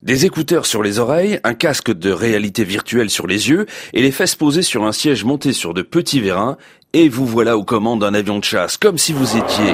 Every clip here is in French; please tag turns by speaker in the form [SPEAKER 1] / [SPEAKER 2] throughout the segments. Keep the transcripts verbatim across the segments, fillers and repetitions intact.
[SPEAKER 1] Des écouteurs sur les oreilles, un casque de réalité virtuelle sur les yeux et les fesses posées sur un siège monté sur de petits vérins, et vous voilà aux commandes d'un avion de chasse, comme si vous étiez...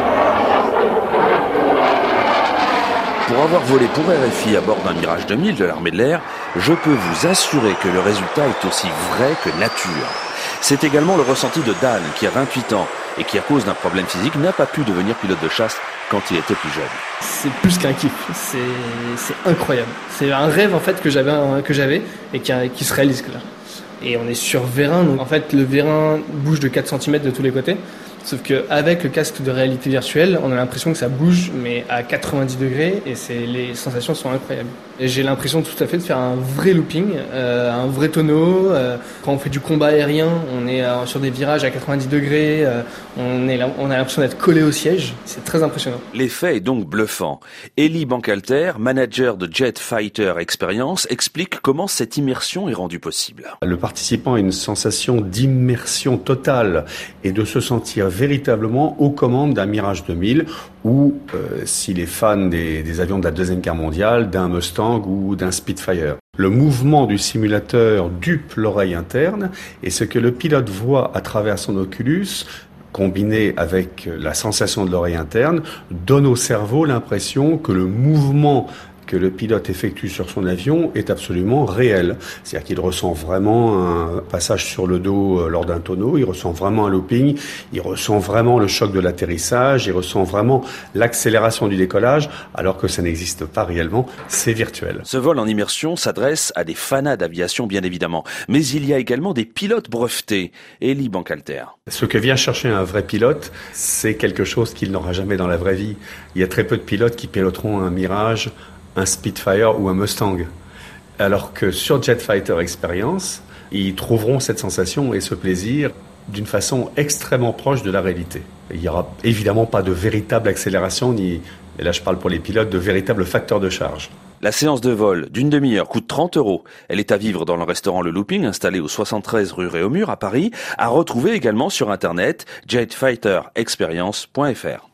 [SPEAKER 1] Pour avoir volé pour R F I à bord d'un Mirage deux mille de l'armée de l'air, je peux vous assurer que le résultat est aussi vrai que nature. C'est également le ressenti de Dan, qui a vingt-huit ans et qui, à cause d'un problème physique, n'a pas pu devenir pilote de chasse quand il était plus jeune.
[SPEAKER 2] C'est plus qu'un kiff, c'est, c'est incroyable. C'est un rêve en fait que j'avais, que j'avais et qui, qui se réalise là. Et on est sur vérin, donc en fait le vérin bouge de quatre centimètres de tous les côtés. Sauf qu'avec le casque de réalité virtuelle, on a l'impression que ça bouge, mais à quatre-vingt-dix degrés, et c'est, les sensations sont incroyables. Et j'ai l'impression tout à fait de faire un vrai looping, euh, un vrai tonneau. Euh, quand on fait du combat aérien, on est euh, sur des virages à quatre-vingt-dix degrés, euh, on, est là, on a l'impression d'être collé au siège. C'est très impressionnant.
[SPEAKER 1] L'effet est donc bluffant. Elie Bankalter, manager de Jet Fighter Experience, explique comment cette immersion est rendue possible.
[SPEAKER 3] Le participant a une sensation d'immersion totale et de se sentir véritablement aux commandes d'un Mirage deux mille ou, euh, s'il est fan des, des avions de la Deuxième Guerre mondiale, d'un Mustang ou d'un Spitfire. Le mouvement du simulateur dupe l'oreille interne et ce que le pilote voit à travers son Oculus, combiné avec la sensation de l'oreille interne, donne au cerveau l'impression que le mouvement que le pilote effectue sur son avion est absolument réel. C'est-à-dire qu'il ressent vraiment un passage sur le dos lors d'un tonneau, il ressent vraiment un looping, il ressent vraiment le choc de l'atterrissage, il ressent vraiment l'accélération du décollage, alors que ça n'existe pas réellement, c'est virtuel.
[SPEAKER 1] Ce vol en immersion s'adresse à des fanats d'aviation bien évidemment, mais il y a également des pilotes brevetés. Elie Bankalter.
[SPEAKER 3] Ce que vient chercher un vrai pilote, c'est quelque chose qu'il n'aura jamais dans la vraie vie. Il y a très peu de pilotes qui piloteront un Mirage, un Spitfire ou un Mustang. Alors que sur Jet Fighter Experience, ils trouveront cette sensation et ce plaisir d'une façon extrêmement proche de la réalité. Il n'y aura évidemment pas de véritable accélération, ni, et là je parle pour les pilotes, de véritable facteur de charge.
[SPEAKER 1] La séance de vol d'une demi-heure coûte trente euros. Elle est à vivre dans le restaurant Le Looping, installé au soixante-treize rue Réaumur à Paris, à retrouver également sur internet jet fighter experience point f r.